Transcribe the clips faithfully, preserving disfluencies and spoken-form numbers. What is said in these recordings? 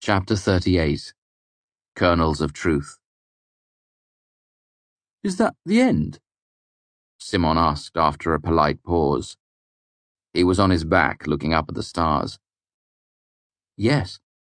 Chapter thirty-eight. Kernels of Truth. "Is that the end?" Simon asked after a polite pause. He was on his back, looking up at the stars. "Yes."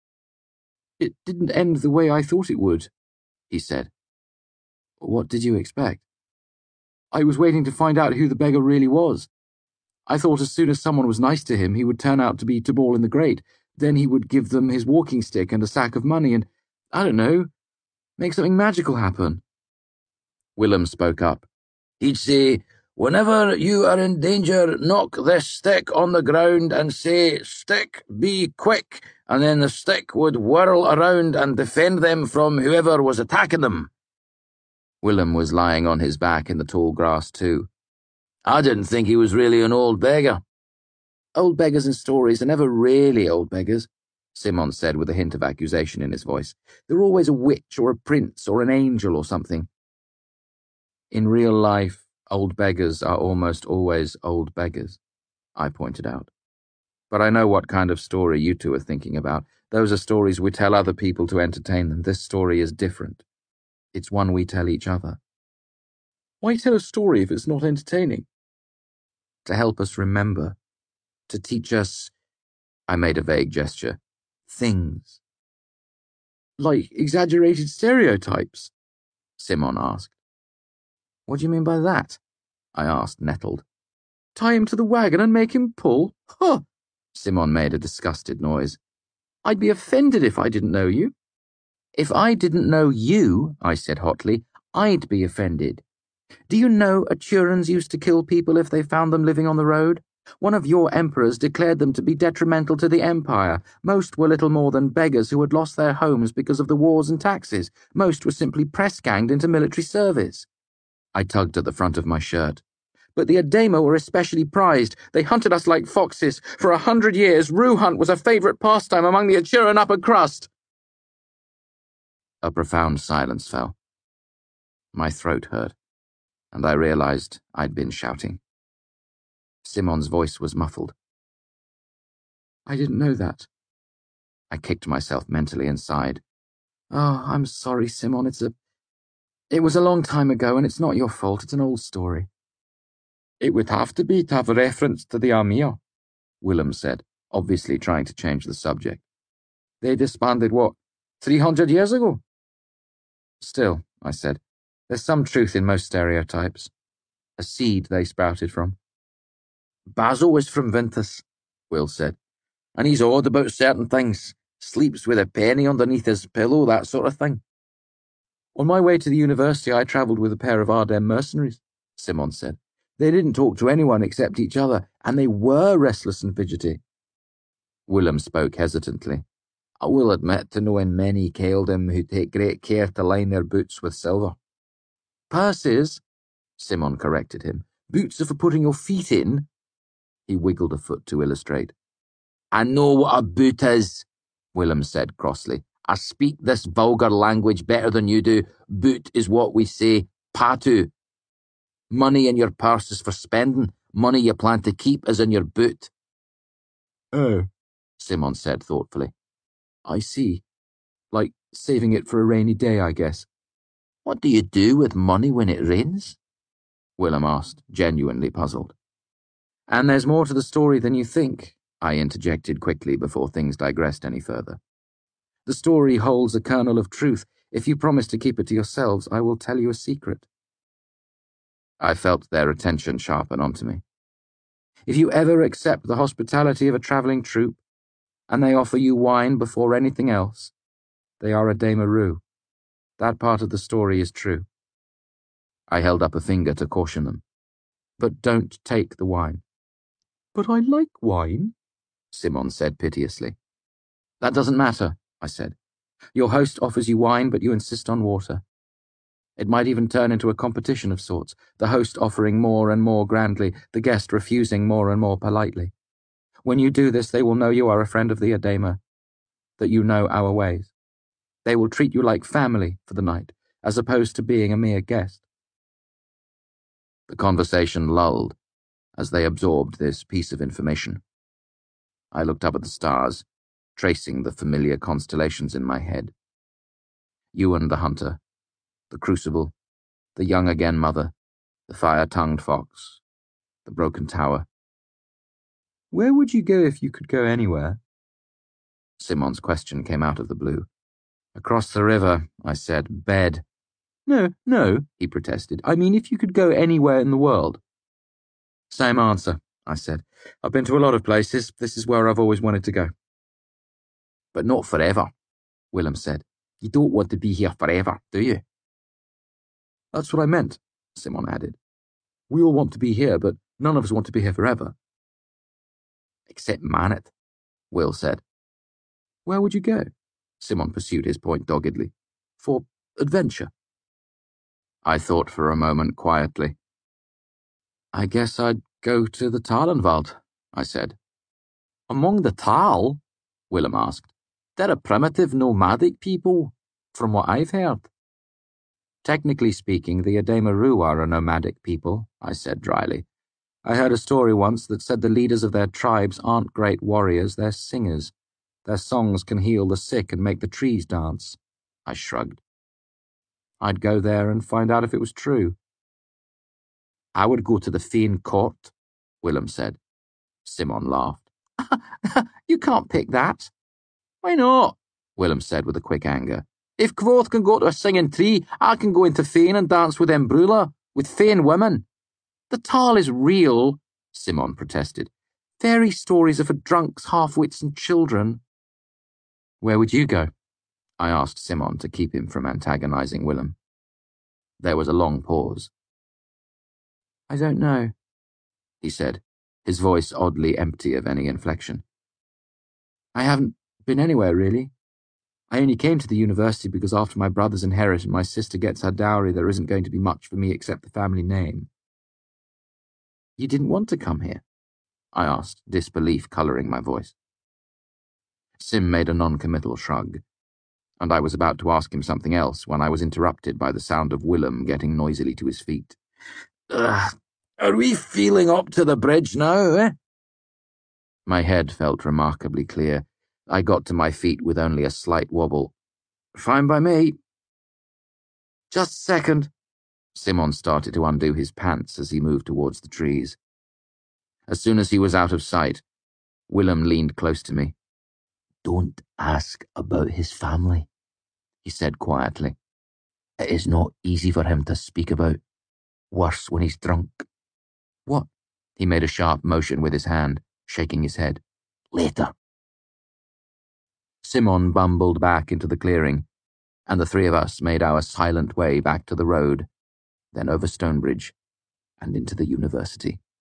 "It didn't end the way I thought it would," he said. "What did you expect?" "I was waiting to find out who the beggar really was. I thought as soon as someone was nice to him, he would turn out to be Tubal in the Great. Then he would give them his walking stick and a sack of money and, I don't know, make something magical happen." Willem spoke up. "He'd say, 'Whenever you are in danger, knock this stick on the ground and say, "Stick, be quick," and then the stick would whirl around and defend them from whoever was attacking them.'" Willem was lying on his back in the tall grass too. "I didn't think he was really an old beggar." "Old beggars in stories are never really old beggars," Simon said with a hint of accusation in his voice. "They're always a witch or a prince or an angel or something." "In real life, old beggars are almost always old beggars," I pointed out. "But I know what kind of story you two are thinking about. Those are stories we tell other people to entertain them. This story is different. It's one we tell each other." "Why tell a story if it's not entertaining?" "To help us remember. To teach us," I made a vague gesture, "things." "Like exaggerated stereotypes?" Simon asked. "What do you mean by that?" I asked, nettled. "Tie him to the wagon and make him pull? Huh!" Simon made a disgusted noise. "I'd be offended if I didn't know you." "If I didn't know you," I said hotly, "I'd be offended. Do you know Aturans used to kill people if they found them living on the road? One of your emperors declared them to be detrimental to the empire. Most were little more than beggars who had lost their homes because of the wars and taxes. Most were simply press-ganged into military service." I tugged at the front of my shirt. "But the Adema were especially prized. They hunted us like foxes. For a hundred years, roo hunt was a favourite pastime among the Aturan upper crust." A profound silence fell. My throat hurt, and I realized I'd been shouting. Simon's voice was muffled. "I didn't know that." I kicked myself mentally and sighed. "Oh, I'm sorry, Simon. It's a... It was a long time ago, and it's not your fault. It's an old story." "It would have to be to have a reference to the Amia," Willem said, obviously trying to change the subject. "They disbanded, what, three hundred years ago?" "Still," I said, "there's some truth in most stereotypes. A seed they sprouted from." "Basil is from Vintas," Will said, "and he's odd about certain things. Sleeps with a penny underneath his pillow, that sort of thing." "On my way to the university, I travelled with a pair of Ardem mercenaries," Simon said. "They didn't talk to anyone except each other, and they were restless and fidgety." Willem spoke hesitantly. "I will admit to knowing many Kaeldem who take great care to line their boots with silver." "Purses," Simon corrected him. "Boots are for putting your feet in." He wiggled a foot to illustrate. "I know what a boot is," Willem said crossly. "I speak this vulgar language better than you do. Boot is what we say, patu. Money in your purse is for spending. Money you plan to keep is in your boot." "Oh," Simon said thoughtfully. "I see. Like saving it for a rainy day, I guess." "What do you do with money when it rains?" Willem asked, genuinely puzzled. "And there's more to the story than you think," I interjected quickly before things digressed any further. "The story holds a kernel of truth. If you promise to keep it to yourselves, I will tell you a secret." I felt their attention sharpen onto me. "If you ever accept the hospitality of a travelling troupe, and they offer you wine before anything else, they are a Demaru. That part of the story is true." I held up a finger to caution them. "But don't take the wine." "But I like wine," Simon said piteously. "That doesn't matter," I said. "Your host offers you wine, but you insist on water. It might even turn into a competition of sorts, the host offering more and more grandly, the guest refusing more and more politely. When you do this, they will know you are a friend of the Adema, that you know our ways. They will treat you like family for the night, as opposed to being a mere guest." The conversation lulled as they absorbed this piece of information. I looked up at the stars, tracing the familiar constellations in my head. Ewan the hunter, the crucible, the young again mother, the fire-tongued fox, the broken tower. Where would you go if you could go anywhere? Simon's question came out of the blue. Across the river, I said. Bed. No, no, he protested. I mean, if you could go anywhere in the world. Same answer, I said. I've been to a lot of places. This is where I've always wanted to go. But not forever, Willem said. You don't want to be here forever, do you? That's what I meant, Simon added. We all want to be here, but none of us want to be here forever. Except Manet, Will said. Where would you go? Simon pursued his point doggedly. For adventure. I thought for a moment quietly. I guess I'd go to the Talenwald, I said. Among the Tal? Willem asked. They're a primitive, nomadic people, from what I've heard. Technically speaking, the Ademaru are a nomadic people, I said dryly. I heard a story once that said the leaders of their tribes aren't great warriors, they're singers. Their songs can heal the sick and make the trees dance. I shrugged. I'd go there and find out if it was true. I would go to the Fane Court, Willem said. Simon laughed. You can't pick that. Why not? Willem said with a quick anger. If Kvothe can go to a singing tree, I can go into Fane and dance with Embrula, with Fane women. The Tal is real, Simon protested. Fairy stories are for drunks, half-wits and children. Where would you go? I asked Simon to keep him from antagonizing Willem. There was a long pause. I don't know, he said, his voice oddly empty of any inflection. I haven't been anywhere, really. I only came to the university because after my brothers inherit and my sister gets her dowry, there isn't going to be much for me except the family name. You didn't want to come here? I asked, disbelief colouring my voice. Sim made a non-committal shrug, and I was about to ask him something else when I was interrupted by the sound of Willem getting noisily to his feet. Ugh, are we feeling up to the bridge now, eh? My head felt remarkably clear. I got to my feet with only a slight wobble. Fine by me. Just a second. Simon started to undo his pants as he moved towards the trees. As soon as he was out of sight, Willem leaned close to me. Don't ask about his family, he said quietly. It is not easy for him to speak about. Worse when he's drunk. What? He made a sharp motion with his hand, shaking his head. Later. Simon bumbled back into the clearing, and the three of us made our silent way back to the road, then over Stonebridge, and into the university.